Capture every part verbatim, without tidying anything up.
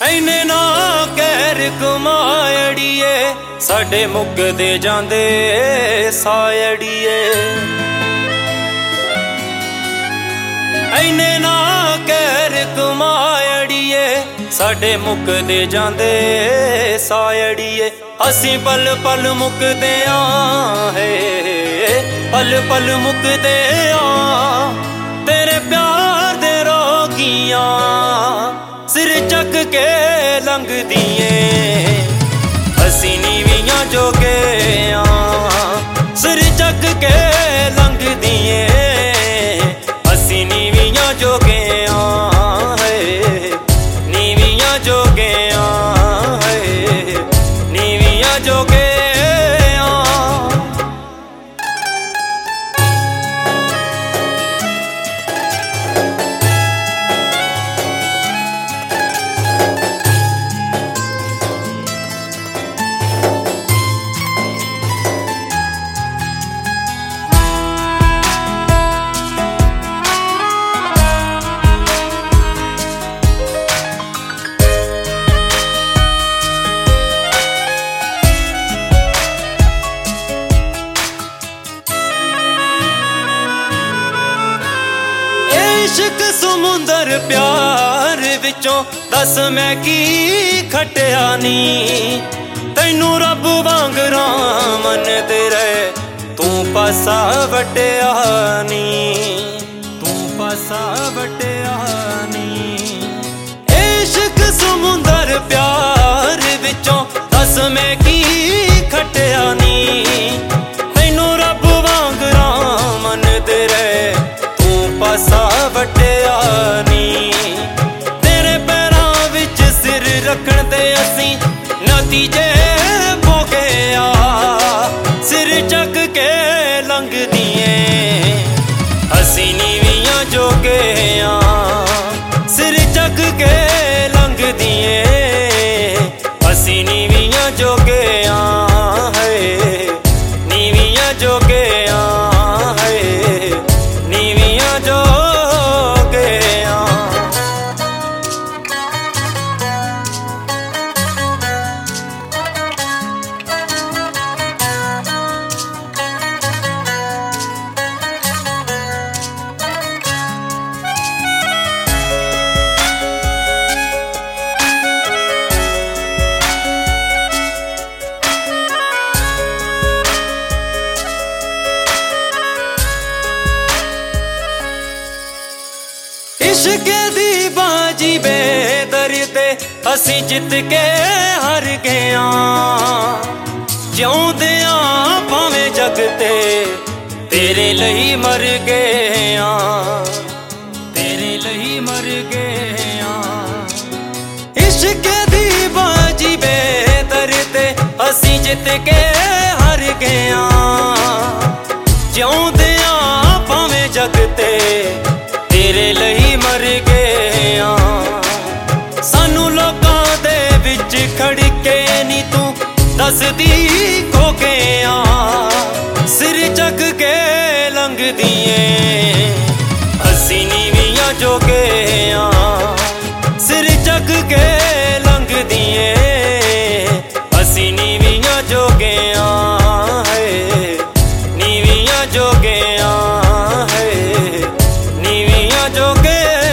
ਐਨੇ ਨਾ ਕਹਿਰ ਕਮਾਇੜੀਏ ਸਾਡੇ ਮੁੱਕਦੇ ਜਾਂਦੇ ਸਾਇੜੀਏ। ਐਨੇ ਨਾ ਕਹਿਰ ਕਮਾਇੜੀਏ ਸਾਡੇ ਮੁੱਕਦੇ ਜਾਂਦੇ ਸਾਇੜੀਏ। ਅਸੀਂ ਪਲ ਪਲ ਮੁੱਕਦੇ ਆਂ ਹੈ ਪਲ ਪਲ ਮੁੱਕਦੇ ਆਂ ਤੇਰੇ ਪਿਆਰ ਦੇ ਰੋਗੀਆਂ ਸਿਰ ਚੱਕ ਕੇ ਲੰਘਦੀ ਏ। ਅਸੀਂ ਨੀਵੀਆਂ ਜੋਗੇ ਆਂ ਸਿਰ ਚੱਕ ਕੇ ਲੰਘਦੀ ਏ। ਅਸੀਂ ਨੀਵੀਆਂ ਜੋਗੇ ਆਂ ਹੈ ਨੀਵੀਆਂ ਜੋਗੇ ਆਂ ਹੈ ਨੀਵੀਆਂ ਜੋਗੇ इश्क समुंदर प्यार विचों दस मैं की खटिया नी। तैनू रब वांग रामन तेरे तू पासा वटिया नी तू पासा वटिया नी। इश्क समुंदर प्यार विचों दस मैं की खटिया नी। तैनू रब वांग रामन तेरे पासा वटिया नी। तेरे पैरां विच सिर रखण ते असीं नतीजे भोगे आ सिर चक के लंघदी ऐ। असीं नीवियां जोगे आ सिर चक के लंघदी ऐ। असीं नीवियां जोगे आ है नीवियां जोगे आ इश्क दी बाजी बेदर्दे असीं जित के हार गए जिउंदे आ भावें जग ते तेरे लई मर गए तेरे लई मर गए। इश्क दी बाजी बेदर्दे असीं जित के हार गए जिउंदे आ भावें जग ते तेरे लई मर गए। सानू लोकां दे विच खड़ के नी तू दसदी खो गया सिर चक के लंघदी ऐ। असीं नीवियां जोगे आ सिर चक के लंघदी ऐ। असीं नीवियां जोगे आ है नीवियां जोगे आ है नीवियां जोगे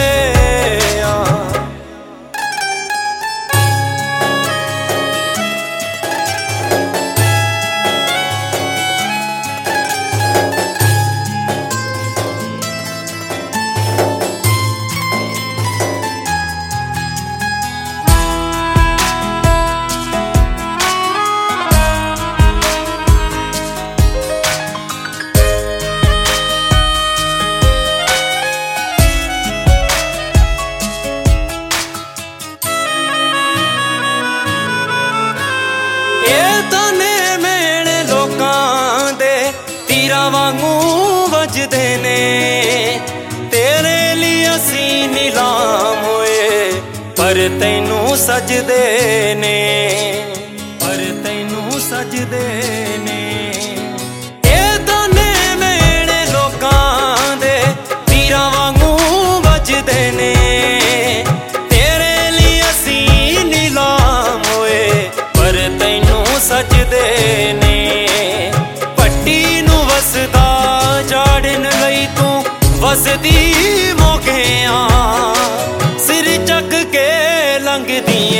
वांगू वजदे ने तेरे लिए असीं नीलाम होए पर तैनू सजदे ने पर तैनू सजदे ने। ए ताने मेरे लोकां दे तीरां वांगू वजदे ने तेरे लिए असीं ਸਜਦੇ ਨੇ। ਪੱਟੀ ਨੂੰ ਵਸਦਾ ਜਾੜਨ ਲਈ ਤੂੰ ਵਸਦੀ ਮੋਗਿਆਂ, ਸਿਰ ਚੱਕ ਕੇ ਲੰਘਦੀ